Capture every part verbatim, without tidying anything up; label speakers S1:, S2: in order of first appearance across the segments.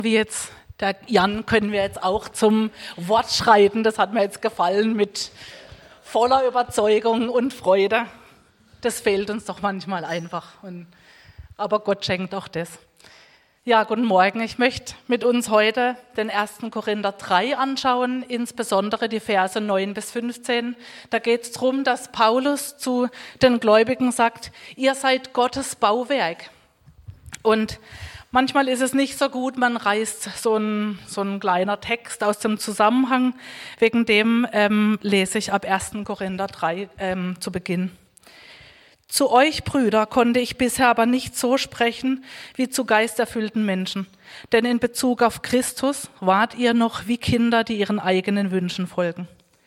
S1: Wie jetzt der Jan können wir jetzt auch zum Wort schreiten. Das hat mir jetzt gefallen mit voller Überzeugung und Freude. Das fehlt uns doch manchmal einfach. Und, aber Gott schenkt auch das. Ja, guten Morgen. Ich möchte mit uns heute den ersten Korinther drei anschauen, insbesondere die Verse neun bis fünfzehn. Da geht es darum, dass Paulus zu den Gläubigen sagt, ihr seid Gottes Bauwerk. Und manchmal ist es nicht so gut, man reißt so ein, so ein kleiner Text aus dem Zusammenhang. Wegen dem ähm, lese ich ab ersten Korinther drei ähm, zu Beginn. Zu euch, Brüder, konnte ich bisher aber nicht so sprechen wie zu geisterfüllten Menschen. Denn in Bezug auf Christus wart ihr noch wie Kinder, die ihren eigenen Wünschen folgen.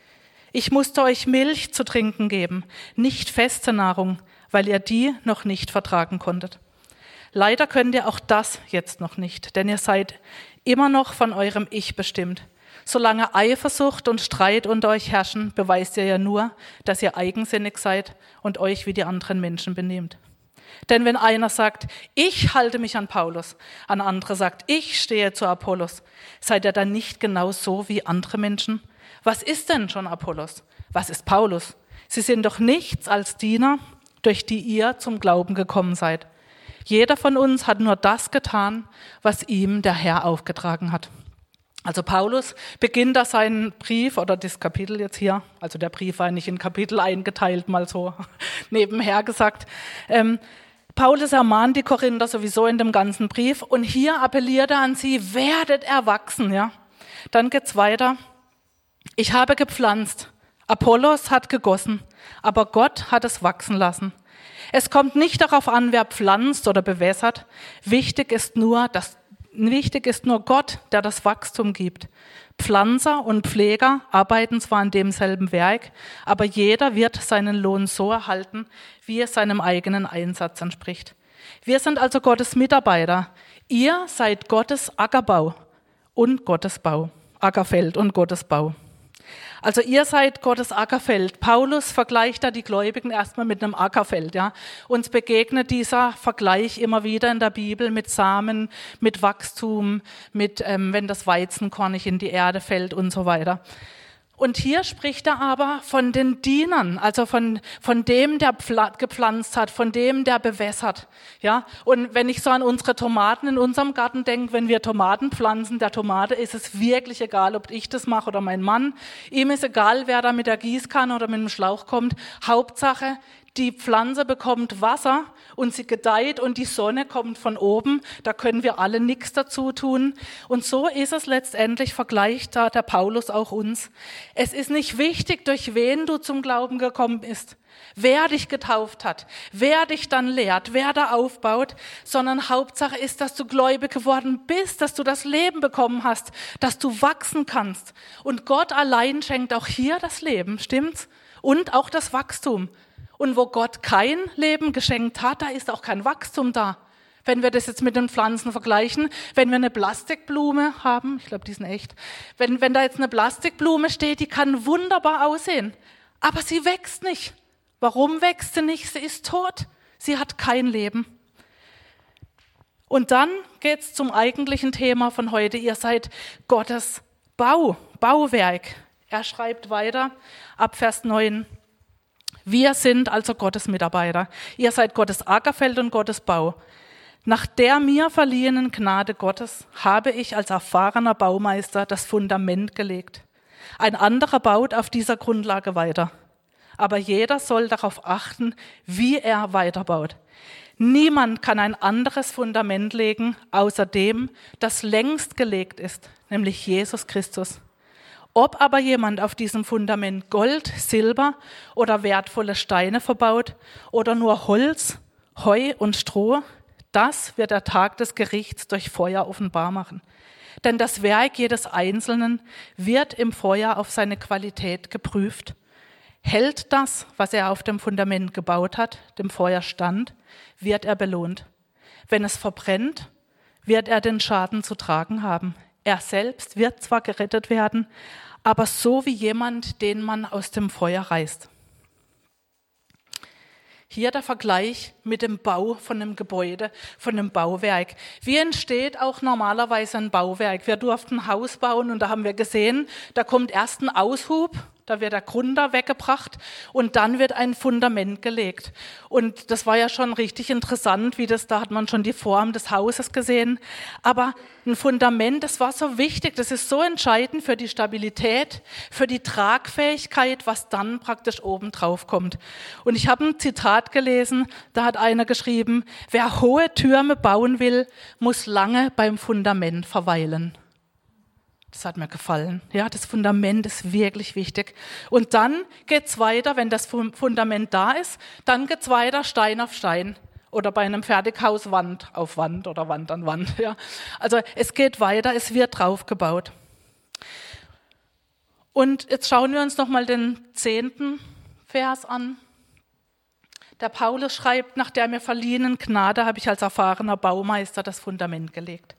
S1: Ich musste euch Milch zu trinken geben, nicht feste Nahrung, weil ihr die noch nicht vertragen konntet. Leider könnt ihr auch das jetzt noch nicht, denn ihr seid immer noch von eurem Ich bestimmt. Solange Eifersucht und Streit unter euch herrschen, beweist ihr ja nur, dass ihr eigensinnig seid und euch wie die anderen Menschen benehmt. Denn wenn einer sagt, ich halte mich an Paulus, ein anderer sagt, ich stehe zu Apollos, seid ihr dann nicht genau so wie andere Menschen? Was ist denn schon Apollos? Was ist Paulus? Sie sind doch nichts als Diener, durch die ihr zum Glauben gekommen seid. Jeder von uns hat nur das getan, was ihm der Herr aufgetragen hat. Also Paulus beginnt da seinen Brief oder das Kapitel jetzt hier, also der Brief war nicht in Kapitel eingeteilt, mal so nebenher gesagt. Ähm, Paulus ermahnt die Korinther sowieso in dem ganzen Brief und hier appelliert er an sie, werdet erwachsen. Ja? Dann geht's weiter. Ich habe gepflanzt, Apollos hat gegossen, aber Gott hat es wachsen lassen. Es kommt nicht darauf an, wer pflanzt oder bewässert. Wichtig ist nur, dass Wichtig ist nur Gott, der das Wachstum gibt. Pflanzer und Pfleger arbeiten zwar an demselben Werk, aber jeder wird seinen Lohn so erhalten, wie es seinem eigenen Einsatz entspricht. Wir sind also Gottes Mitarbeiter. Ihr seid Gottes Ackerbau und Gottes Bau, Ackerfeld und Gottes Bau. Also ihr seid Gottes Ackerfeld. Paulus vergleicht da die Gläubigen erstmal mit einem Ackerfeld. Ja. Uns begegnet dieser Vergleich immer wieder in der Bibel mit Samen, mit Wachstum, mit ähm, wenn das Weizenkorn nicht in die Erde fällt und so weiter. Und hier spricht er aber von den Dienern, also von, von dem, der gepflanzt hat, von dem, der bewässert. Ja? Und wenn ich so an unsere Tomaten in unserem Garten denke, wenn wir Tomaten pflanzen, der Tomate ist es wirklich egal, ob ich das mache oder mein Mann. Ihm ist egal, wer da mit der Gießkanne oder mit dem Schlauch kommt. Hauptsache, die Pflanze bekommt Wasser und sie gedeiht und die Sonne kommt von oben. Da können wir alle nichts dazu tun. Und so ist es letztendlich, vergleicht da der Paulus auch uns. Es ist nicht wichtig, durch wen du zum Glauben gekommen bist, wer dich getauft hat, wer dich dann lehrt, wer da aufbaut, sondern Hauptsache ist, dass du gläubig geworden bist, dass du das Leben bekommen hast, dass du wachsen kannst. Und Gott allein schenkt auch hier das Leben, stimmt's? Und auch das Wachstum. Und wo Gott kein Leben geschenkt hat, da ist auch kein Wachstum da. Wenn wir das jetzt mit den Pflanzen vergleichen, wenn wir eine Plastikblume haben, ich glaube, die sind echt, wenn, wenn da jetzt eine Plastikblume steht, die kann wunderbar aussehen, aber sie wächst nicht. Warum wächst sie nicht? Sie ist tot. Sie hat kein Leben. Und dann geht's zum eigentlichen Thema von heute. Ihr seid Gottes Bau, Bauwerk. Er schreibt weiter ab Vers neun. Wir sind also Gottes Mitarbeiter. Ihr seid Gottes Ackerfeld und Gottes Bau. Nach der mir verliehenen Gnade Gottes habe ich als erfahrener Baumeister das Fundament gelegt. Ein anderer baut auf dieser Grundlage weiter. Aber jeder soll darauf achten, wie er weiterbaut. Niemand kann ein anderes Fundament legen, außer dem, das längst gelegt ist, nämlich Jesus Christus. Ob aber jemand auf diesem Fundament Gold, Silber oder wertvolle Steine verbaut oder nur Holz, Heu und Stroh, das wird der Tag des Gerichts durch Feuer offenbar machen. Denn das Werk jedes Einzelnen wird im Feuer auf seine Qualität geprüft. Hält das, was er auf dem Fundament gebaut hat, dem Feuer stand, wird er belohnt. Wenn es verbrennt, wird er den Schaden zu tragen haben. Er selbst wird zwar gerettet werden, aber so wie jemand, den man aus dem Feuer reißt. Hier der Vergleich mit dem Bau von einem Gebäude, von einem Bauwerk. Wie entsteht auch normalerweise ein Bauwerk? Wir durften ein Haus bauen und da haben wir gesehen, da kommt erst ein Aushub, da wird der Grund da weggebracht und dann wird ein Fundament gelegt. Und das war ja schon richtig interessant, wie das, da hat man schon die Form des Hauses gesehen. Aber ein Fundament, das war so wichtig, das ist so entscheidend für die Stabilität, für die Tragfähigkeit, was dann praktisch oben drauf kommt. Und ich habe ein Zitat gelesen, da hat einer geschrieben, wer hohe Türme bauen will, muss lange beim Fundament verweilen. Das hat mir gefallen. Ja, das Fundament ist wirklich wichtig. Und dann geht's weiter, wenn das Fundament da ist, dann geht's weiter Stein auf Stein. Oder bei einem Fertighaus Wand auf Wand oder Wand an Wand. Ja. Also es geht weiter, es wird drauf gebaut. Und jetzt schauen wir uns nochmal den zehnten Vers an. Der Paulus schreibt, nach der mir verliehenen Gnade habe ich als erfahrener Baumeister das Fundament gelegt.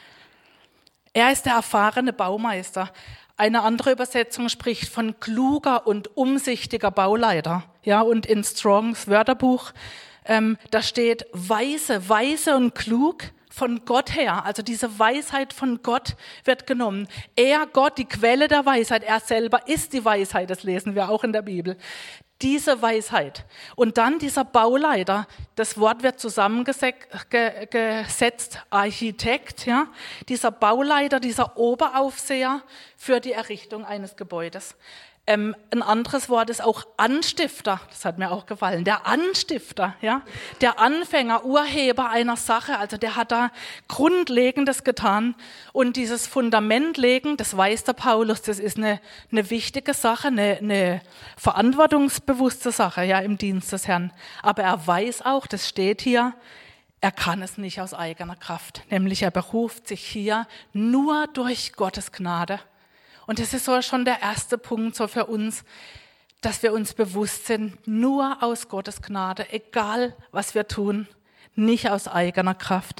S1: Er ist der erfahrene Baumeister. Eine andere Übersetzung spricht von kluger und umsichtiger Bauleiter. Ja, und in Strongs Wörterbuch, ähm, da steht weise, weise und klug von Gott her. Also diese Weisheit von Gott wird genommen. Er, Gott, die Quelle der Weisheit, er selber ist die Weisheit, das lesen wir auch in der Bibel. Diese Weisheit. Und dann dieser Bauleiter, das Wort wird zusammengesetzt, Architekt, ja, dieser Bauleiter, dieser Oberaufseher für die Errichtung eines Gebäudes. Ähm, ein anderes Wort ist auch Anstifter, das hat mir auch gefallen, der Anstifter, ja, der Anfänger, Urheber einer Sache, also der hat da Grundlegendes getan und dieses Fundament legen, das weiß der Paulus, das ist eine, eine wichtige Sache, eine, eine verantwortungsbewusste Sache, ja, im Dienst des Herrn, aber er weiß auch, das steht hier, er kann es nicht aus eigener Kraft, nämlich er beruft sich hier nur durch Gottes Gnade. Und das ist so schon der erste Punkt so für uns, dass wir uns bewusst sind, nur aus Gottes Gnade, egal was wir tun, nicht aus eigener Kraft.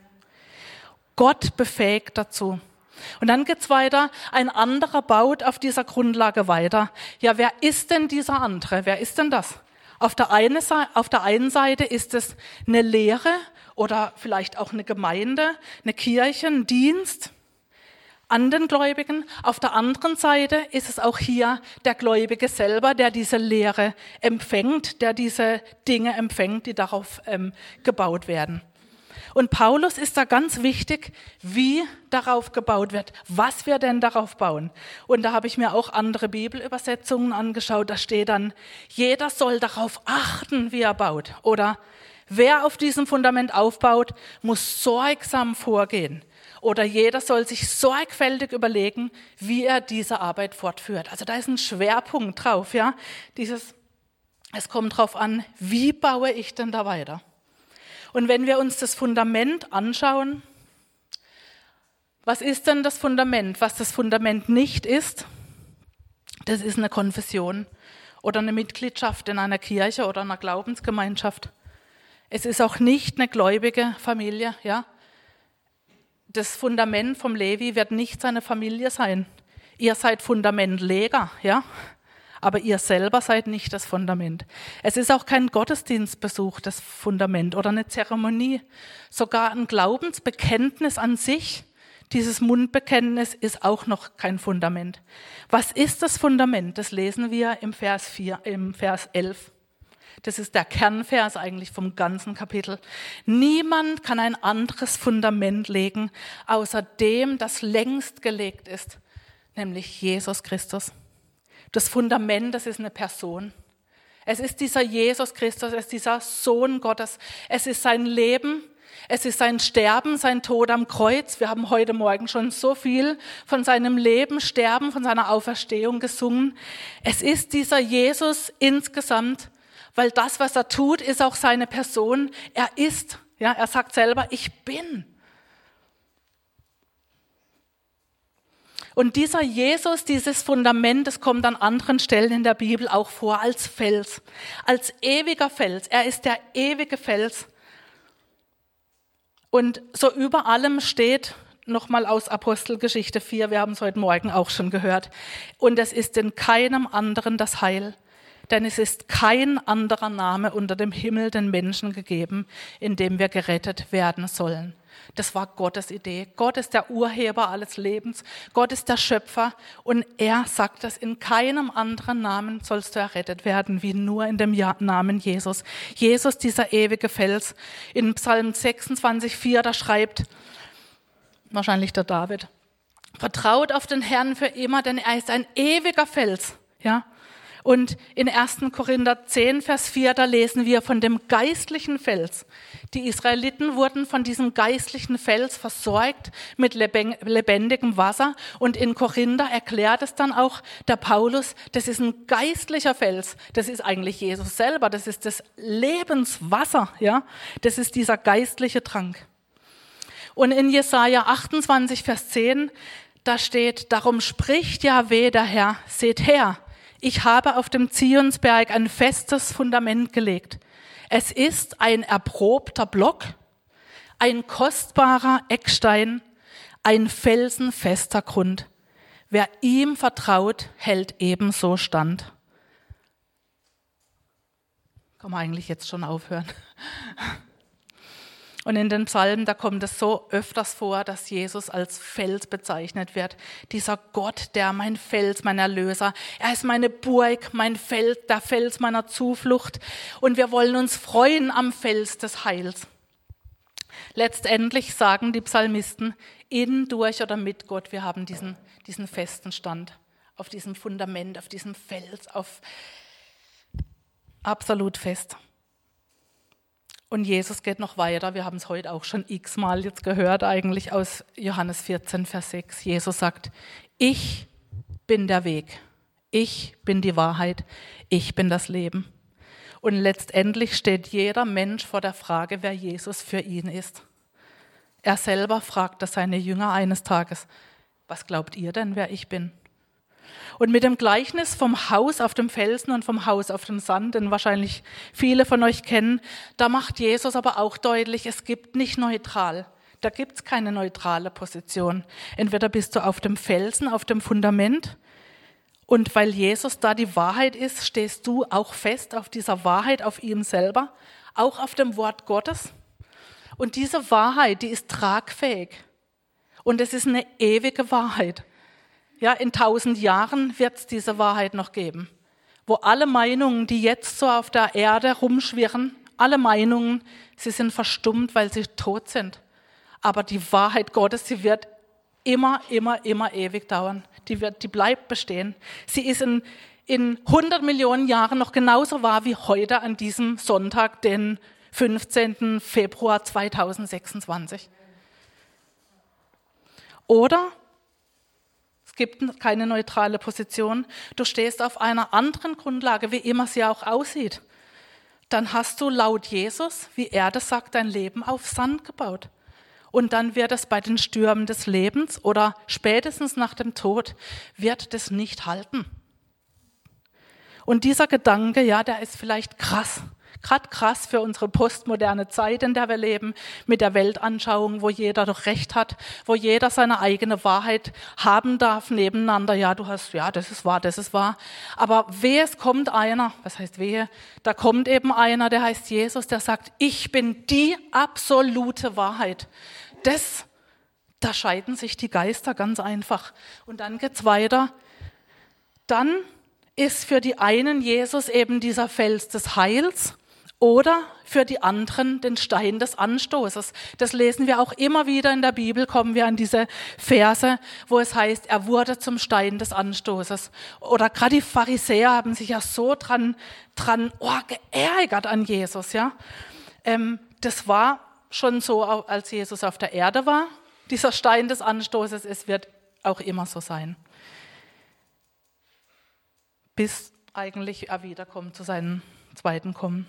S1: Gott befähigt dazu. Und dann geht's weiter, ein anderer baut auf dieser Grundlage weiter. Ja, wer ist denn dieser andere? Wer ist denn das? Auf der, eine, auf der einen Seite ist es eine Lehre oder vielleicht auch eine Gemeinde, eine Kirche, ein Dienst an den Gläubigen. Auf der anderen Seite ist es auch hier der Gläubige selber, der diese Lehre empfängt, der diese Dinge empfängt, die darauf ähm, gebaut werden. Und Paulus ist da ganz wichtig, wie darauf gebaut wird, was wir denn darauf bauen. Und da habe ich mir auch andere Bibelübersetzungen angeschaut, da steht dann, jeder soll darauf achten, wie er baut. Oder wer auf diesem Fundament aufbaut, muss sorgsam vorgehen. Oder jeder soll sich sorgfältig überlegen, wie er diese Arbeit fortführt. Also da ist ein Schwerpunkt drauf, ja. Dieses, es kommt drauf an, wie baue ich denn da weiter? Und wenn wir uns das Fundament anschauen, was ist denn das Fundament? Was das Fundament nicht ist, das ist eine Konfession oder eine Mitgliedschaft in einer Kirche oder einer Glaubensgemeinschaft. Es ist auch nicht eine gläubige Familie, ja. Das Fundament vom Levi wird nicht seine Familie sein. Ihr seid Fundamentleger, ja, aber ihr selber seid nicht das Fundament. Es ist auch kein Gottesdienstbesuch, das Fundament, oder eine Zeremonie. Sogar ein Glaubensbekenntnis an sich, dieses Mundbekenntnis, ist auch noch kein Fundament. Was ist das Fundament? Das lesen wir im Vers vier, im Vers elf. Das ist der Kernvers eigentlich vom ganzen Kapitel. Niemand kann ein anderes Fundament legen, außer dem, das längst gelegt ist, nämlich Jesus Christus. Das Fundament, das ist eine Person. Es ist dieser Jesus Christus, es ist dieser Sohn Gottes. Es ist sein Leben, es ist sein Sterben, sein Tod am Kreuz. Wir haben heute Morgen schon so viel von seinem Leben, Sterben, von seiner Auferstehung gesungen. Es ist dieser Jesus insgesamt, weil das, was er tut, ist auch seine Person. Er ist, ja, er sagt selber, ich bin. Und dieser Jesus, dieses Fundament, das kommt an anderen Stellen in der Bibel auch vor als Fels, als ewiger Fels. Er ist der ewige Fels. Und so über allem steht, nochmal aus Apostelgeschichte vier, wir haben es heute Morgen auch schon gehört, und es ist in keinem anderen das Heil. Denn es ist kein anderer Name unter dem Himmel den Menschen gegeben, in dem wir gerettet werden sollen. Das war Gottes Idee. Gott ist der Urheber alles Lebens. Gott ist der Schöpfer. Und er sagt es, in keinem anderen Namen sollst du errettet werden, wie nur in dem Namen Jesus. Jesus, dieser ewige Fels. In Psalm sechsundzwanzig, vier, da schreibt wahrscheinlich der David: Vertraut auf den Herrn für immer, denn er ist ein ewiger Fels. Ja? Und in ersten Korinther zehn, Vers vier, da lesen wir von dem geistlichen Fels. Die Israeliten wurden von diesem geistlichen Fels versorgt mit lebendigem Wasser. Und in Korinther erklärt es dann auch der Paulus, das ist ein geistlicher Fels. Das ist eigentlich Jesus selber. Das ist das Lebenswasser. Ja? Das ist dieser geistliche Trank. Und in Jesaja achtundzwanzig, Vers zehn, da steht: Darum spricht Jahwe, der Herr, seht her, ich habe auf dem Zionsberg ein festes Fundament gelegt. Es ist ein erprobter Block, ein kostbarer Eckstein, ein felsenfester Grund. Wer ihm vertraut, hält ebenso stand. Kann man eigentlich jetzt schon aufhören? Und in den Psalmen, da kommt es so öfters vor, dass Jesus als Fels bezeichnet wird. Dieser Gott, der mein Fels, mein Erlöser, er ist meine Burg, mein Fels, der Fels meiner Zuflucht. Und wir wollen uns freuen am Fels des Heils. Letztendlich sagen die Psalmisten, in, durch oder mit Gott, wir haben diesen, diesen festen Stand, auf diesem Fundament, auf diesem Fels, auf absolut fest. Und Jesus geht noch weiter, wir haben es heute auch schon x-mal jetzt gehört, eigentlich aus Johannes vierzehn, Vers sechs. Jesus sagt, ich bin der Weg, ich bin die Wahrheit, ich bin das Leben. Und letztendlich steht jeder Mensch vor der Frage, wer Jesus für ihn ist. Er selber fragte seine Jünger eines Tages, was glaubt ihr denn, wer ich bin? Und mit dem Gleichnis vom Haus auf dem Felsen und vom Haus auf dem Sand, den wahrscheinlich viele von euch kennen, da macht Jesus aber auch deutlich, es gibt nicht neutral. Da gibt es keine neutrale Position. Entweder bist du auf dem Felsen, auf dem Fundament, und weil Jesus da die Wahrheit ist, stehst du auch fest auf dieser Wahrheit, auf ihm selber, auch auf dem Wort Gottes. Und diese Wahrheit, die ist tragfähig. Und es ist eine ewige Wahrheit. Ja, in tausend Jahren wird es diese Wahrheit noch geben, wo alle Meinungen, die jetzt so auf der Erde rumschwirren, alle Meinungen, sie sind verstummt, weil sie tot sind. Aber die Wahrheit Gottes, sie wird immer, immer, immer ewig dauern. Die, wird, die bleibt bestehen. Sie ist in, in hundert Millionen Jahren noch genauso wahr wie heute an diesem Sonntag, den fünfzehnten Februar zweitausendsechsundzwanzig. Oder es gibt keine neutrale Position. Du stehst auf einer anderen Grundlage, wie immer sie auch aussieht. Dann hast du laut Jesus, wie er das sagt, dein Leben auf Sand gebaut. Und dann wird es bei den Stürmen des Lebens oder spätestens nach dem Tod, wird das nicht halten. Und dieser Gedanke, ja, der ist vielleicht krass. Gerade krass für unsere postmoderne Zeit, in der wir leben, mit der Weltanschauung, wo jeder doch Recht hat, wo jeder seine eigene Wahrheit haben darf nebeneinander. Ja, du hast, ja, das ist wahr, das ist wahr. Aber wehe, es kommt einer, was heißt wehe? Da kommt eben einer, der heißt Jesus, der sagt, ich bin die absolute Wahrheit. Das, da scheiden sich die Geister ganz einfach. Und dann geht's weiter. Dann ist für die einen Jesus eben dieser Fels des Heils, oder für die anderen den Stein des Anstoßes. Das lesen wir auch immer wieder in der Bibel, kommen wir an diese Verse, wo es heißt, er wurde zum Stein des Anstoßes. Oder gerade die Pharisäer haben sich ja so dran, dran oh, geärgert an Jesus. Ja? Ähm, das war schon so, als Jesus auf der Erde war. Dieser Stein des Anstoßes, es wird auch immer so sein. Bis eigentlich er wiederkommt zu seinem zweiten Kommen.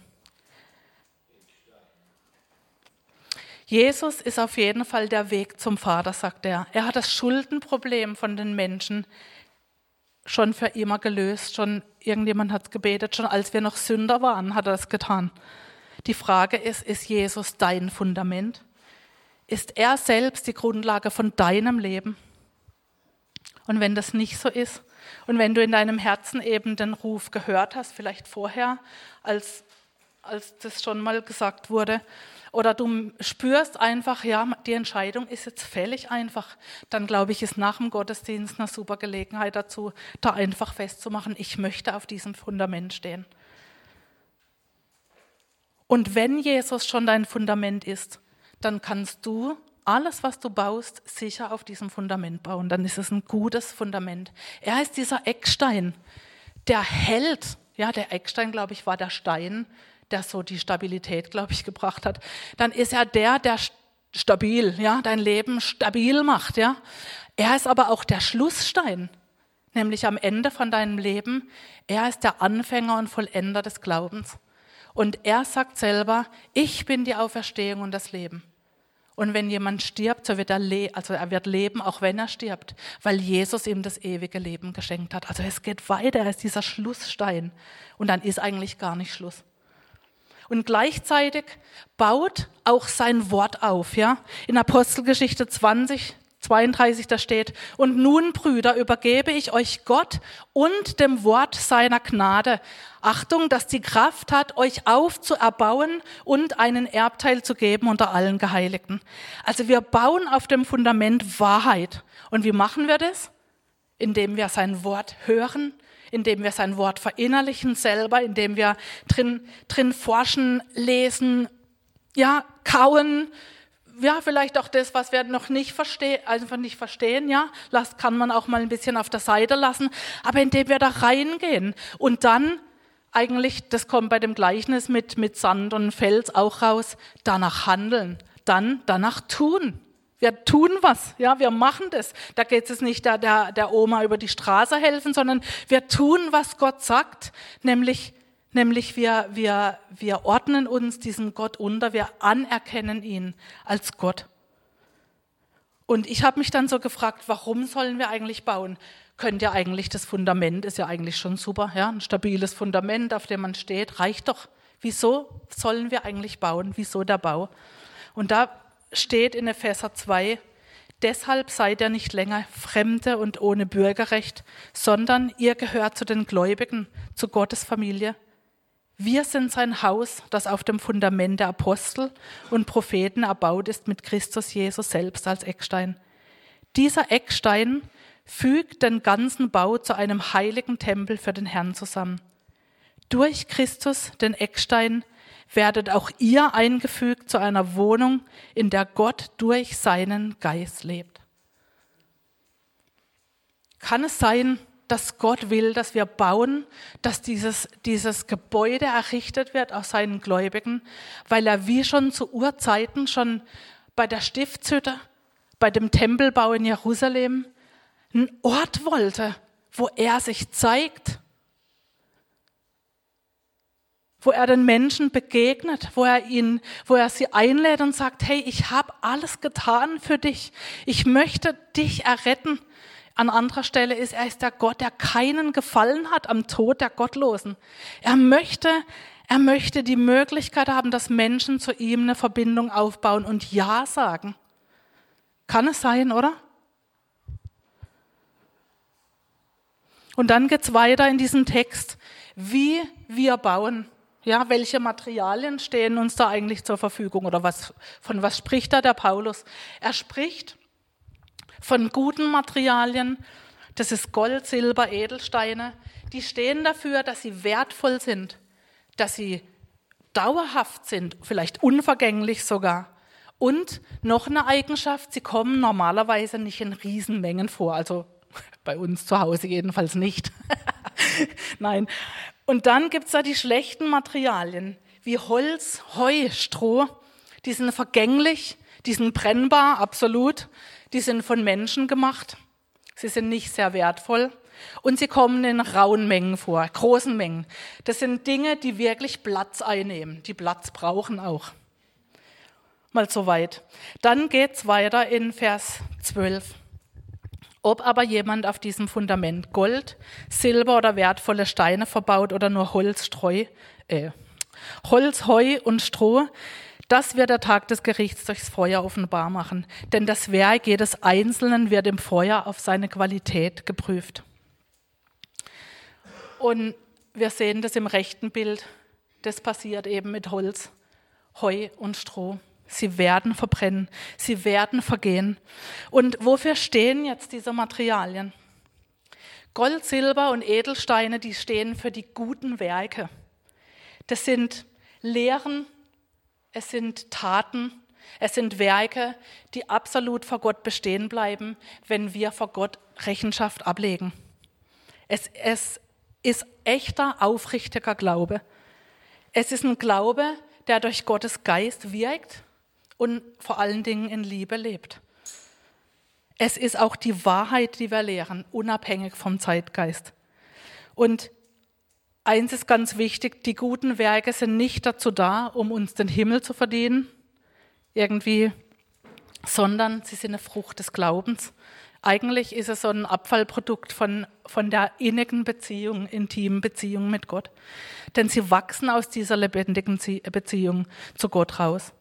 S1: Jesus ist auf jeden Fall der Weg zum Vater, sagt er. Er hat das Schuldenproblem von den Menschen schon für immer gelöst. Schon irgendjemand hat es gebetet, schon als wir noch Sünder waren, hat er es getan. Die Frage ist, ist Jesus dein Fundament? Ist er selbst die Grundlage von deinem Leben? Und wenn das nicht so ist, Und wenn du in deinem Herzen eben den Ruf gehört hast, vielleicht vorher, als, als das schon mal gesagt wurde, oder du spürst einfach, ja, die Entscheidung ist jetzt fällig einfach, dann glaube ich, ist nach dem Gottesdienst eine super Gelegenheit dazu, da einfach festzumachen, ich möchte auf diesem Fundament stehen. Und wenn Jesus schon dein Fundament ist, dann kannst du alles, was du baust, sicher auf diesem Fundament bauen. Dann ist es ein gutes Fundament. Er ist dieser Eckstein, der hält. Ja, der Eckstein, glaube ich, war der Stein, der so die Stabilität, glaube ich, gebracht hat. Dann ist er der, der stabil, ja, dein Leben stabil macht. Ja. Er ist aber auch der Schlussstein, nämlich am Ende von deinem Leben. Er ist der Anfänger und Vollender des Glaubens. Und er sagt selber, ich bin die Auferstehung und das Leben. Und wenn jemand stirbt, so wird er, le- also er wird leben, auch wenn er stirbt, weil Jesus ihm das ewige Leben geschenkt hat. Also es geht weiter, er ist dieser Schlussstein. Und dann ist eigentlich gar nicht Schluss. Und gleichzeitig baut auch sein Wort auf. Ja? In Apostelgeschichte zwanzig, zweiunddreißig, da steht, und nun, Brüder, übergebe ich euch Gott und dem Wort seiner Gnade. Achtung, dass die Kraft hat, euch aufzuerbauen und einen Erbteil zu geben unter allen Geheiligten. Also wir bauen auf dem Fundament Wahrheit. Und wie machen wir das? Indem wir sein Wort hören, indem wir sein Wort verinnerlichen selber, indem wir drin, drin forschen, lesen, ja, kauen, ja, vielleicht auch das, was wir noch nicht verstehen, einfach nicht verstehen, ja, das kann man auch mal ein bisschen auf der Seite lassen, aber indem wir da reingehen und dann eigentlich, das kommt bei dem Gleichnis mit, mit Sand und Fels auch raus, danach handeln, dann danach tun. Wir tun was, ja, wir machen das. Da geht es nicht der, der, der Oma über die Straße helfen, sondern wir tun, was Gott sagt, nämlich, nämlich wir, wir, wir ordnen uns diesem Gott unter, wir anerkennen ihn als Gott. Und ich habe mich dann so gefragt, warum sollen wir eigentlich bauen? Könnt ihr eigentlich, das Fundament ist ja eigentlich schon super, ja, ein stabiles Fundament, auf dem man steht, reicht doch. Wieso sollen wir eigentlich bauen? Wieso der Bau? Und da steht in Epheser zwei, deshalb seid ihr nicht länger Fremde und ohne Bürgerrecht, sondern ihr gehört zu den Gläubigen, zu Gottes Familie. Wir sind sein Haus, das auf dem Fundament der Apostel und Propheten erbaut ist mit Christus Jesus selbst als Eckstein. Dieser Eckstein fügt den ganzen Bau zu einem heiligen Tempel für den Herrn zusammen. Durch Christus, den Eckstein, werdet auch ihr eingefügt zu einer Wohnung, in der Gott durch seinen Geist lebt. Kann es sein, dass Gott will, dass wir bauen, dass dieses, dieses Gebäude errichtet wird aus seinen Gläubigen, weil er wie schon zu Urzeiten, schon bei der Stiftshütte, bei dem Tempelbau in Jerusalem, einen Ort wollte, wo er sich zeigt, wo er den Menschen begegnet, wo er ihn, wo er sie einlädt und sagt, hey, ich habe alles getan für dich. Ich möchte dich erretten. An anderer Stelle ist, er ist der Gott, der keinen gefallen hat am Tod der Gottlosen. Er möchte, er möchte die Möglichkeit haben, dass Menschen zu ihm eine Verbindung aufbauen und Ja sagen. Kann es sein, oder? Und dann geht's weiter in diesem Text, wie wir bauen. Ja, welche Materialien stehen uns da eigentlich zur Verfügung oder was, von was spricht da der Paulus? Er spricht von guten Materialien, das ist Gold, Silber, Edelsteine, die stehen dafür, dass sie wertvoll sind, dass sie dauerhaft sind, vielleicht unvergänglich sogar. Und noch eine Eigenschaft, sie kommen normalerweise nicht in Riesenmengen vor, also bei uns zu Hause jedenfalls nicht. Nein. Und dann gibt es da die schlechten Materialien, wie Holz, Heu, Stroh. Die sind vergänglich, die sind brennbar, absolut. Die sind von Menschen gemacht. Sie sind nicht sehr wertvoll. Und sie kommen in rauen Mengen vor, großen Mengen. Das sind Dinge, die wirklich Platz einnehmen, die Platz brauchen auch. Mal so weit. Dann geht's weiter in Vers zwölf. Ob aber jemand auf diesem Fundament Gold, Silber oder wertvolle Steine verbaut oder nur Holz, Streu, äh, Holz, Heu und Stroh, das wird der Tag des Gerichts durchs Feuer offenbar machen. Denn das Werk jedes Einzelnen wird im Feuer auf seine Qualität geprüft. Und wir sehen das im rechten Bild. Das passiert eben mit Holz, Heu und Stroh. Sie werden verbrennen, sie werden vergehen. Und wofür stehen jetzt diese Materialien? Gold, Silber und Edelsteine, die stehen für die guten Werke. Das sind Lehren, es sind Taten, es sind Werke, die absolut vor Gott bestehen bleiben, wenn wir vor Gott Rechenschaft ablegen. Es, es ist echter, aufrichtiger Glaube. Es ist ein Glaube, der durch Gottes Geist wirkt und vor allen Dingen in Liebe lebt. Es ist auch die Wahrheit, die wir lehren, unabhängig vom Zeitgeist. Und eins ist ganz wichtig, die guten Werke sind nicht dazu da, um uns den Himmel zu verdienen, irgendwie, sondern sie sind eine Frucht des Glaubens. Eigentlich ist es so ein Abfallprodukt von, von der innigen Beziehung, intimen Beziehung mit Gott. Denn sie wachsen aus dieser lebendigen Beziehung zu Gott raus.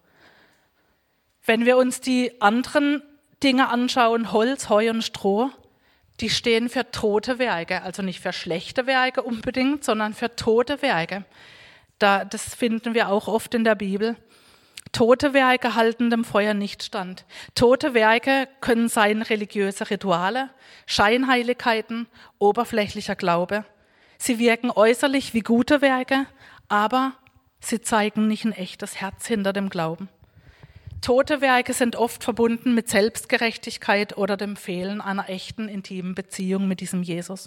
S1: Wenn wir uns die anderen Dinge anschauen, Holz, Heu und Stroh, die stehen für tote Werke, also nicht für schlechte Werke unbedingt, sondern für tote Werke. Da, das finden wir auch oft in der Bibel. Tote Werke halten dem Feuer nicht stand. Tote Werke können sein religiöse Rituale, Scheinheiligkeiten, oberflächlicher Glaube. Sie wirken äußerlich wie gute Werke, aber sie zeigen nicht ein echtes Herz hinter dem Glauben. Tote Werke sind oft verbunden mit Selbstgerechtigkeit oder dem Fehlen einer echten, intimen Beziehung mit diesem Jesus.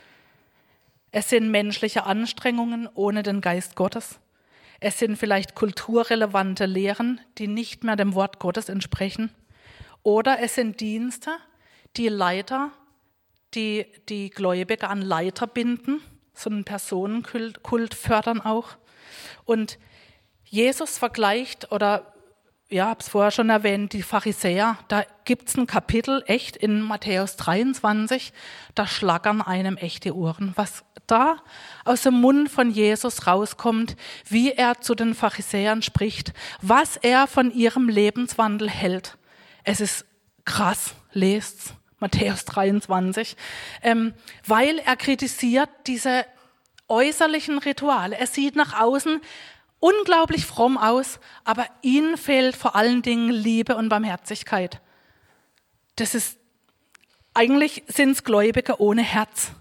S1: Es sind menschliche Anstrengungen ohne den Geist Gottes. Es sind vielleicht kulturrelevante Lehren, die nicht mehr dem Wort Gottes entsprechen. Oder es sind Dienste, die Leiter, die die Gläubige an Leiter binden, so einen Personenkult fördern auch. Und Jesus vergleicht, oder ja, ich habe es vorher schon erwähnt, die Pharisäer, da gibt es ein Kapitel echt in Matthäus dreiundzwanzig, da schlackern einem echt die Ohren. Was da aus dem Mund von Jesus rauskommt, wie er zu den Pharisäern spricht, was er von ihrem Lebenswandel hält. Es ist krass, lest's, Matthäus dreiundzwanzig, ähm, weil er kritisiert diese äußerlichen Rituale. Er sieht nach außen unglaublich fromm aus, aber ihnen fehlt vor allen Dingen Liebe und Barmherzigkeit. Das ist, eigentlich sind es Gläubige ohne Herz.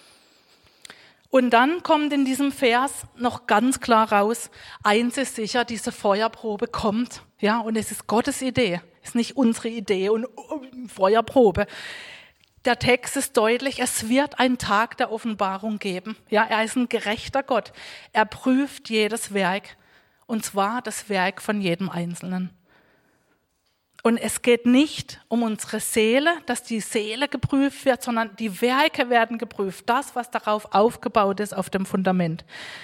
S1: Und dann kommt in diesem Vers noch ganz klar raus, eins ist sicher, diese Feuerprobe kommt, ja, und es ist Gottes Idee, ist nicht unsere Idee und uh, Feuerprobe. Der Text ist deutlich, es wird einen Tag der Offenbarung geben. Ja, er ist ein gerechter Gott. Er prüft jedes Werk, und zwar das Werk von jedem Einzelnen. Und es geht nicht um unsere Seele, dass die Seele geprüft wird, sondern die Werke werden geprüft. Das, was darauf aufgebaut ist, auf dem Fundament.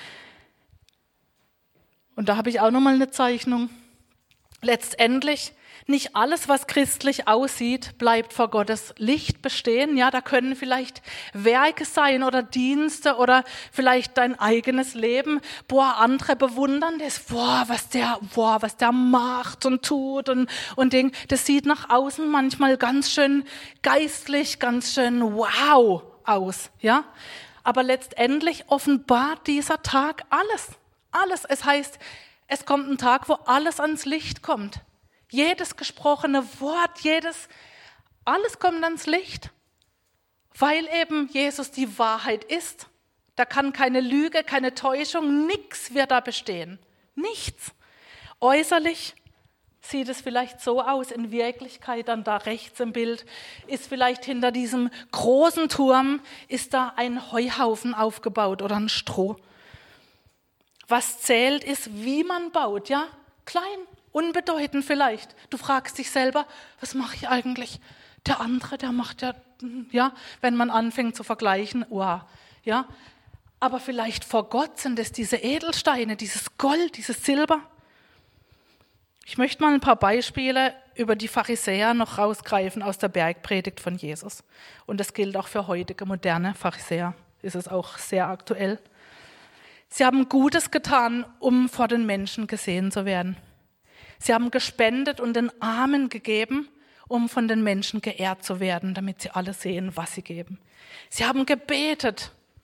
S1: Und da habe ich auch nochmal eine Zeichnung. Letztendlich, nicht alles, was christlich aussieht, bleibt vor Gottes Licht bestehen. Ja, da können vielleicht Werke sein oder Dienste oder vielleicht dein eigenes Leben. Boah, andere bewundern das. Boah, was der, boah, was der macht und tut und, und Ding. Das sieht nach außen manchmal ganz schön geistlich, ganz schön wow aus. Ja, aber letztendlich offenbart dieser Tag alles. Alles. Es heißt, es kommt ein Tag, wo alles ans Licht kommt. Jedes gesprochene Wort, jedes, alles kommt ans Licht, weil eben Jesus die Wahrheit ist. Da kann keine Lüge, keine Täuschung, nichts wird da bestehen. Nichts. Äußerlich sieht es vielleicht so aus, in Wirklichkeit, dann da rechts im Bild, ist vielleicht hinter diesem großen Turm, ist da ein Heuhaufen aufgebaut oder ein Stroh. Was zählt, ist, wie man baut, ja, klein. Unbedeutend vielleicht. Du fragst dich selber, was mache ich eigentlich? Der andere, der macht ja, ja, wenn man anfängt zu vergleichen, wow, ja. Aber vielleicht vor Gott sind es diese Edelsteine, dieses Gold, dieses Silber. Ich möchte mal ein paar Beispiele über die Pharisäer noch rausgreifen aus der Bergpredigt von Jesus. Und das gilt auch für heutige moderne Pharisäer. Ist es auch sehr aktuell. Sie haben Gutes getan, um vor den Menschen gesehen zu werden. Sie haben gespendet und den Armen gegeben, um von den Menschen geehrt zu werden, damit sie alle sehen, was sie geben. Sie haben gebetet,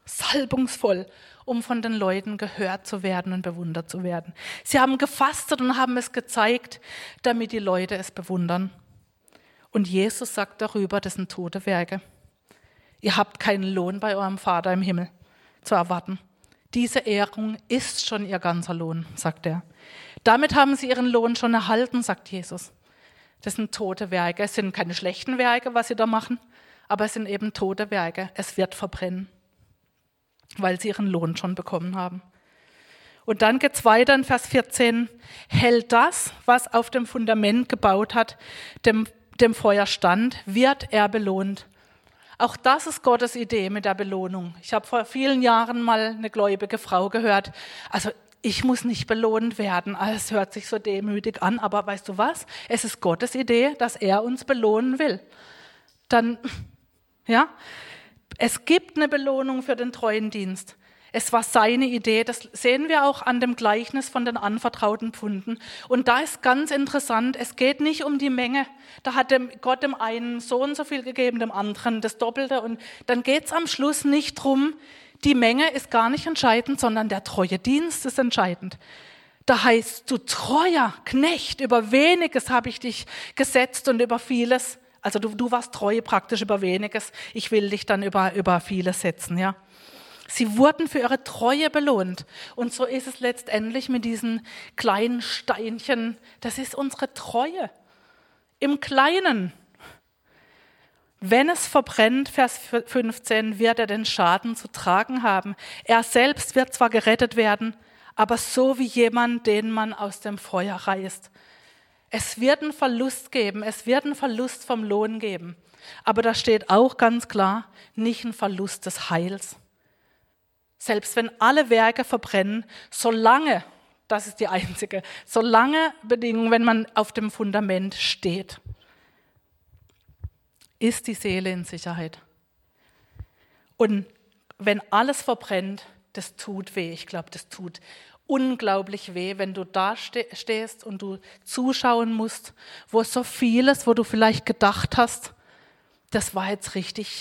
S1: salbungsvoll, um von den Leuten gehört zu werden und bewundert zu werden. Sie haben gefastet und haben es gezeigt, damit die Leute es bewundern. Und Jesus sagt darüber, das sind tote Werke. Ihr habt keinen Lohn bei eurem Vater im Himmel zu erwarten. Diese Ehrung ist schon ihr ganzer Lohn, sagt er. Damit haben sie ihren Lohn schon erhalten, sagt Jesus. Das sind tote Werke. Es sind keine schlechten Werke, was sie da machen, aber es sind eben tote Werke. Es wird verbrennen, weil sie ihren Lohn schon bekommen haben. Und dann geht es weiter in Vers vierzehn. Hält das, was auf dem Fundament gebaut hat, dem, dem Feuer stand, wird er belohnt. Auch das ist Gottes Idee mit der Belohnung. Ich habe vor vielen Jahren mal eine gläubige Frau gehört, also ich muss nicht belohnt werden. Es hört sich so demütig an, aber weißt du was? Es ist Gottes Idee, dass er uns belohnen will. Dann, ja, es gibt eine Belohnung für den treuen Dienst. Es war seine Idee, das sehen wir auch an dem Gleichnis von den anvertrauten Pfunden. Und da ist ganz interessant, es geht nicht um die Menge. Da hat dem Gott dem einen so und so viel gegeben, dem anderen das Doppelte. Und dann geht es am Schluss nicht drum, die Menge ist gar nicht entscheidend, sondern der treue Dienst ist entscheidend. Da heißt, du treuer Knecht, über weniges habe ich dich gesetzt und über vieles, also du, du warst treu praktisch über weniges, ich will dich dann über, über vieles setzen, ja. Sie wurden für ihre Treue belohnt. Und so ist es letztendlich mit diesen kleinen Steinchen. Das ist unsere Treue. Im Kleinen. Wenn es verbrennt, Vers fünfzehn, wird er den Schaden zu tragen haben. Er selbst wird zwar gerettet werden, aber so wie jemand, den man aus dem Feuer reißt. Es wird einen Verlust geben, es wird einen Verlust vom Lohn geben. Aber da steht auch ganz klar, nicht ein Verlust des Heils. Selbst wenn alle Werke verbrennen, solange, das ist die einzige, solange Bedingung, wenn man auf dem Fundament steht, ist die Seele in Sicherheit. Und wenn alles verbrennt, das tut weh. Ich glaube, das tut unglaublich weh, wenn du da stehst und du zuschauen musst, wo so vieles, wo du vielleicht gedacht hast, das war jetzt richtig,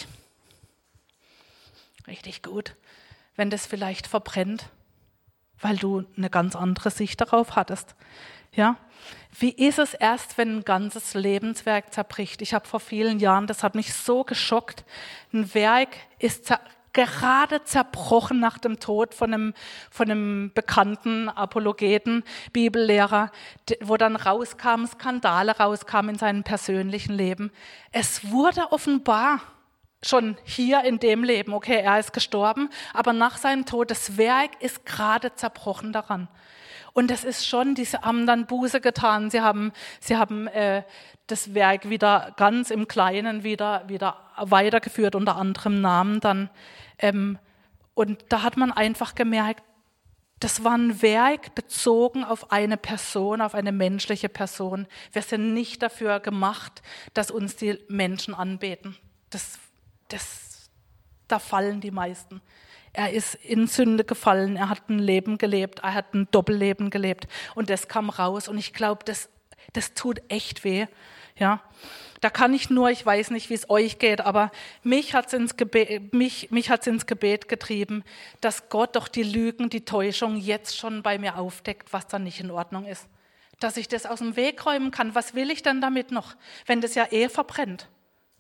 S1: richtig gut. Wenn das vielleicht verbrennt, weil du eine ganz andere Sicht darauf hattest. Ja? Wie ist es erst, wenn ein ganzes Lebenswerk zerbricht? Ich habe vor vielen Jahren, das hat mich so geschockt, ein Werk ist zer- gerade zerbrochen nach dem Tod von einem, von einem bekannten Apologeten, Bibellehrer, wo dann rauskam, Skandale rauskamen in seinem persönlichen Leben. Es wurde offenbar, schon hier in dem Leben, okay, er ist gestorben, aber nach seinem Tod, das Werk ist gerade zerbrochen daran. Und das ist schon, die haben dann Buße getan, sie haben, sie haben äh, das Werk wieder ganz im Kleinen wieder, wieder weitergeführt, unter anderem Namen dann. Ähm, und da hat man einfach gemerkt, das war ein Werk bezogen auf eine Person, auf eine menschliche Person. Wir sind nicht dafür gemacht, dass uns die Menschen anbeten. Das Das, da fallen die meisten. Er ist in Sünde gefallen, er hat ein Leben gelebt, er hat ein Doppelleben gelebt und das kam raus und ich glaube, das, das tut echt weh. Ja, da kann ich nur, ich weiß nicht, wie es euch geht, aber mich hat es ins Gebet, mich, mich hat's ins Gebet getrieben, dass Gott doch die Lügen, die Täuschung jetzt schon bei mir aufdeckt, was da nicht in Ordnung ist. Dass ich das aus dem Weg räumen kann. Was will ich denn damit noch, wenn das ja eh verbrennt?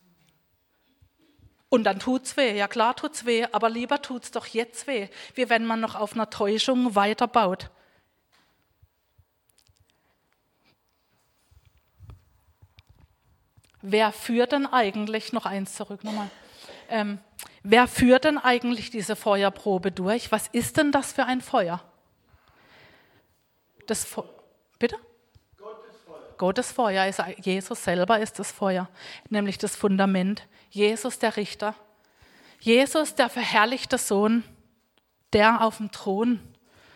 S1: Und dann tut's weh, ja klar tut's weh, aber lieber tut's doch jetzt weh, wie wenn man noch auf einer Täuschung weiterbaut. Wer führt denn eigentlich, noch eins zurück nochmal, ähm, wer führt denn eigentlich diese Feuerprobe durch? Was ist denn das für ein Feuer? Das Fe- Bitte? Gottes Feuer. Gottes Feuer, ist, Jesus selber ist das Feuer, nämlich das Fundament. Jesus, der Richter. Jesus, der verherrlichte Sohn, der auf dem Thron.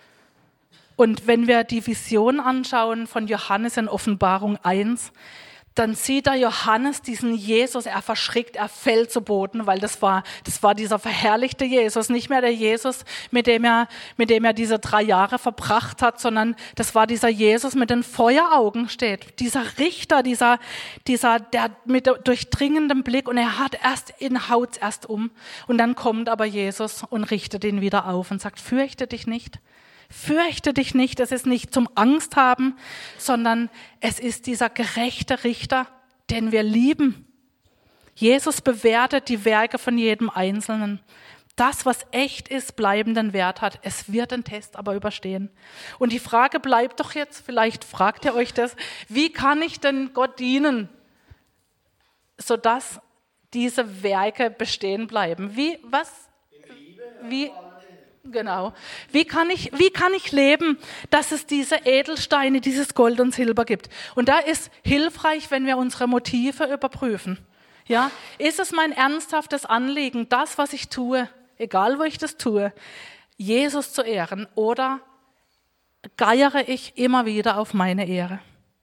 S1: Und wenn wir die Vision anschauen von Johannes in Offenbarung eins, dann sieht er Johannes diesen Jesus, er verschrickt, er fällt zu Boden, weil das war, das war dieser verherrlichte Jesus, nicht mehr der Jesus, mit dem er, mit dem er diese drei Jahre verbracht hat, sondern das war dieser Jesus mit den Feueraugen steht, dieser Richter, dieser, dieser, der mit durchdringendem Blick, und er hat erst, ihn haut's erst um, und dann kommt aber Jesus und richtet ihn wieder auf und sagt, fürchte dich nicht. Fürchte dich nicht, es ist nicht zum Angst haben, sondern es ist dieser gerechte Richter, den wir lieben. Jesus bewertet die Werke von jedem Einzelnen. Das, was echt ist, bleibenden Wert hat. Es wird den Test aber überstehen. Und die Frage bleibt doch jetzt, vielleicht fragt ihr euch das, wie kann ich denn Gott dienen, sodass diese Werke bestehen bleiben? Wie, was, wie... Genau. Wie kann ich, wie kann ich leben, dass es diese Edelsteine, dieses Gold und Silber gibt? Und da ist hilfreich, wenn wir unsere Motive überprüfen. Ja, ist es mein ernsthaftes Anliegen, das, was ich tue, egal wo ich das tue, Jesus zu ehren, oder geiere ich immer wieder auf meine Ehre?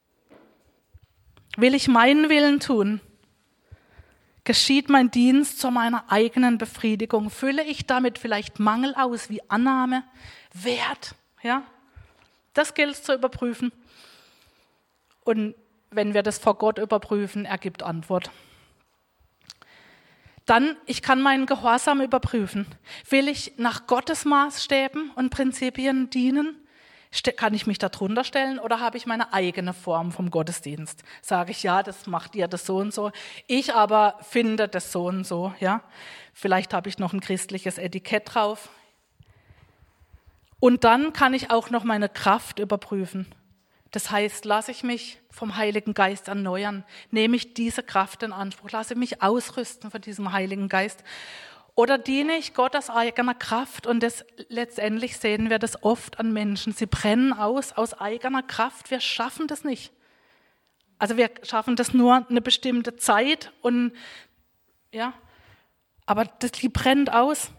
S1: Will ich meinen Willen tun? Geschieht mein Dienst zu meiner eigenen Befriedigung? Fülle ich damit vielleicht Mangel aus wie Annahme, Wert? Ja? Das gilt es zu überprüfen. Und wenn wir das vor Gott überprüfen, er gibt Antwort. Dann, ich kann meinen Gehorsam überprüfen. Will ich nach Gottes Maßstäben und Prinzipien dienen? Kann ich mich darunter stellen oder habe ich meine eigene Form vom Gottesdienst? Sage ich, ja, das macht ihr das so und so. Ich aber finde das so und so. Ja? Vielleicht habe ich noch ein christliches Etikett drauf. Und dann kann ich auch noch meine Kraft überprüfen. Das heißt, lasse ich mich vom Heiligen Geist erneuern, nehme ich diese Kraft in Anspruch, lasse mich ausrüsten von diesem Heiligen Geist. Oder diene ich Gott aus eigener Kraft? Und das, letztendlich sehen wir das oft an Menschen. Sie brennen aus, aus eigener Kraft. Wir schaffen das nicht. Also wir schaffen das nur eine bestimmte Zeit. Und, ja, aber das, die brennt aus.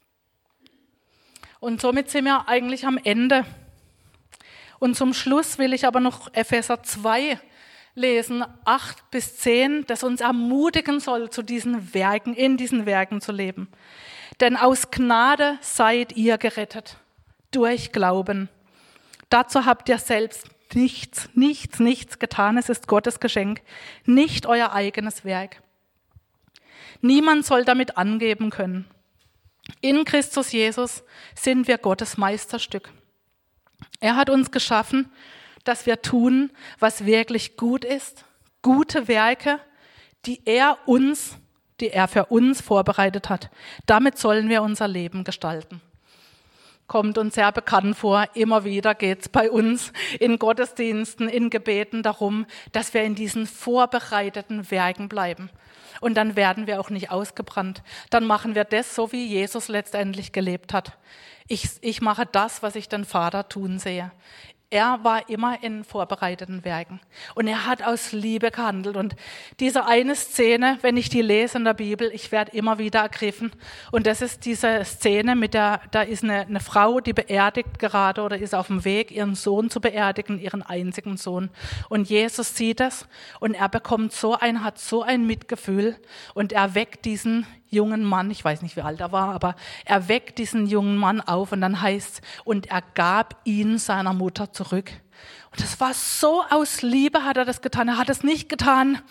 S1: Und somit sind wir eigentlich am Ende. Und zum Schluss will ich aber noch Epheser zwei lesen, acht bis zehn, das uns ermutigen soll, zu diesen Werken, in diesen Werken zu leben. Denn aus Gnade seid ihr gerettet, durch Glauben. Dazu habt ihr selbst nichts, nichts, nichts getan. Es ist Gottes Geschenk, nicht euer eigenes Werk. Niemand soll damit angeben können. In Christus Jesus sind wir Gottes Meisterstück. Er hat uns geschaffen, dass wir tun, was wirklich gut ist, gute Werke, die er uns, die er für uns vorbereitet hat. Damit sollen wir unser Leben gestalten. Kommt uns sehr bekannt vor, immer wieder geht es bei uns in Gottesdiensten, in Gebeten darum, dass wir in diesen vorbereiteten Werken bleiben. Und dann werden wir auch nicht ausgebrannt. Dann machen wir das, so wie Jesus letztendlich gelebt hat. Ich, ich mache das, was ich den Vater tun sehe. Er war immer in vorbereiteten Werken und er hat aus Liebe gehandelt. Und diese eine Szene, wenn ich die lese in der Bibel, ich werde immer wieder ergriffen. Und das ist diese Szene mit der, da ist eine, eine Frau, die beerdigt gerade oder ist auf dem Weg, ihren Sohn zu beerdigen, ihren einzigen Sohn. Und Jesus sieht das und er bekommt so ein, hat so ein Mitgefühl und er weckt diesen jungen Mann, ich weiß nicht, wie alt er war, aber er weckt diesen jungen Mann auf und dann heißt es, und er gab ihn seiner Mutter zurück. Und das war so aus Liebe hat er das getan. Er hat es nicht getan,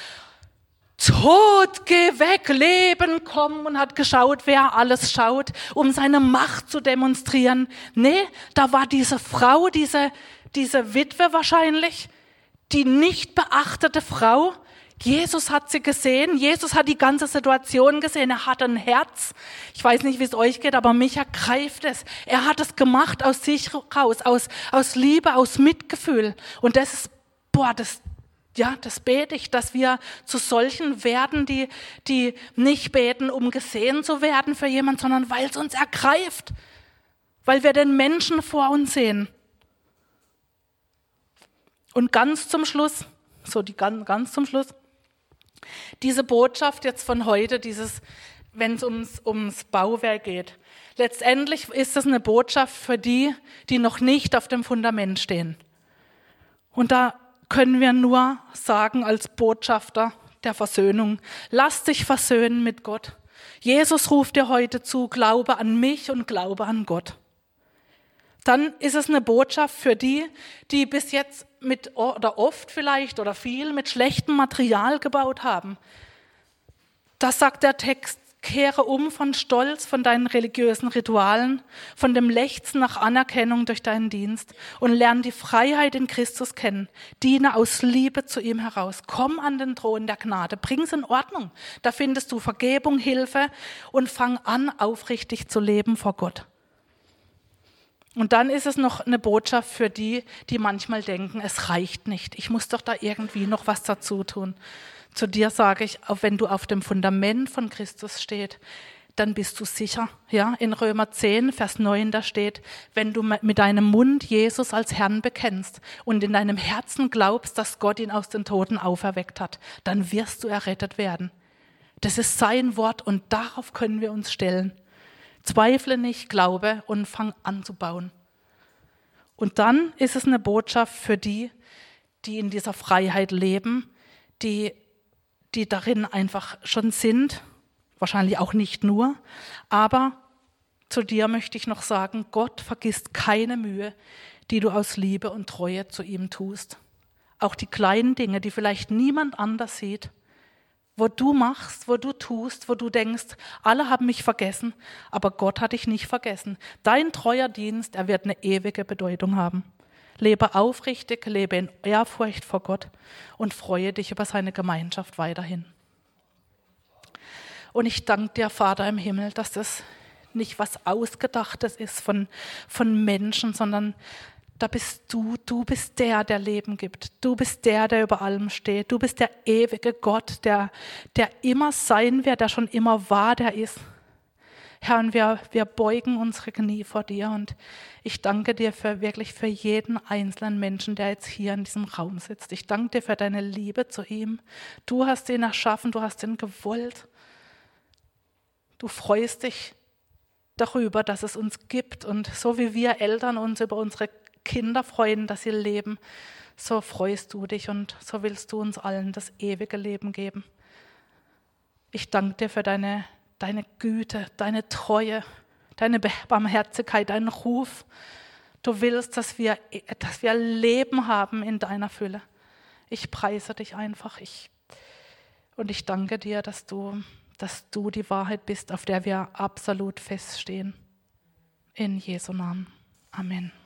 S1: Tod, geh weg, Leben, komm, und hat geschaut, wer alles schaut, um seine Macht zu demonstrieren. Nee, da war diese Frau, diese, diese Witwe wahrscheinlich, die nicht beachtete Frau. Jesus hat sie gesehen, Jesus hat die ganze Situation gesehen, er hat ein Herz. Ich weiß nicht, wie es euch geht, aber mich ergreift es. Er hat es gemacht aus sich raus, aus, aus Liebe, aus Mitgefühl. Und das ist, boah, das, ja, das bete ich, dass wir zu solchen werden, die, die nicht beten, um gesehen zu werden für jemanden, sondern weil es uns ergreift, weil wir den Menschen vor uns sehen. Und ganz zum Schluss, so die ganz, ganz zum Schluss, diese Botschaft jetzt von heute, dieses, wenn es ums, ums Bauwerk geht, letztendlich ist es eine Botschaft für die, die noch nicht auf dem Fundament stehen. Und da können wir nur sagen als Botschafter der Versöhnung, lass dich versöhnen mit Gott. Jesus ruft dir heute zu, glaube an mich und glaube an Gott. Dann ist es eine Botschaft für die, die bis jetzt mit oder oft vielleicht oder viel mit schlechtem Material gebaut haben. Das sagt der Text, kehre um von Stolz, von deinen religiösen Ritualen, von dem Lechzen nach Anerkennung durch deinen Dienst und lerne die Freiheit in Christus kennen. Diene aus Liebe zu ihm heraus. Komm an den Thron der Gnade, bring's in Ordnung. Da findest du Vergebung, Hilfe und fang an, aufrichtig zu leben vor Gott. Und dann ist es noch eine Botschaft für die, die manchmal denken, es reicht nicht. Ich muss doch da irgendwie noch was dazu tun. Zu dir sage ich, auch wenn du auf dem Fundament von Christus stehst, dann bist du sicher. Ja, in Römer zehn, Vers neun, da steht, wenn du mit deinem Mund Jesus als Herrn bekennst und in deinem Herzen glaubst, dass Gott ihn aus den Toten auferweckt hat, dann wirst du errettet werden. Das ist sein Wort und darauf können wir uns stellen. Zweifle nicht, glaube und fang an zu bauen. Und dann ist es eine Botschaft für die, die in dieser Freiheit leben, die die darin einfach schon sind, wahrscheinlich auch nicht nur, aber zu dir möchte ich noch sagen, Gott vergisst keine Mühe, die du aus Liebe und Treue zu ihm tust. Auch die kleinen Dinge, die vielleicht niemand anders sieht, wo du machst, wo du tust, wo du denkst, alle haben mich vergessen, aber Gott hat dich nicht vergessen. Dein treuer Dienst, er wird eine ewige Bedeutung haben. Lebe aufrichtig, lebe in Ehrfurcht vor Gott und freue dich über seine Gemeinschaft weiterhin. Und ich danke dir, Vater im Himmel, dass das nicht was Ausgedachtes ist von, von Menschen, sondern da bist du, du bist der, der Leben gibt. Du bist der, der über allem steht. Du bist der ewige Gott, der, der immer sein wird, der schon immer war, der ist. Herr, und wir, wir beugen unsere Knie vor dir und ich danke dir für wirklich für jeden einzelnen Menschen, der jetzt hier in diesem Raum sitzt. Ich danke dir für deine Liebe zu ihm. Du hast ihn erschaffen, du hast ihn gewollt. Du freust dich darüber, dass es uns gibt und so wie wir Eltern uns über unsere Kinder freuen, dass sie leben, so freust du dich und so willst du uns allen das ewige Leben geben. Ich danke dir für deine deine Güte, deine Treue, deine Barmherzigkeit, deinen Ruf. Du willst, dass wir, dass wir Leben haben in deiner Fülle. Ich preise dich einfach. Ich, und ich danke dir, dass du, dass du die Wahrheit bist, auf der wir absolut feststehen. In Jesu Namen. Amen.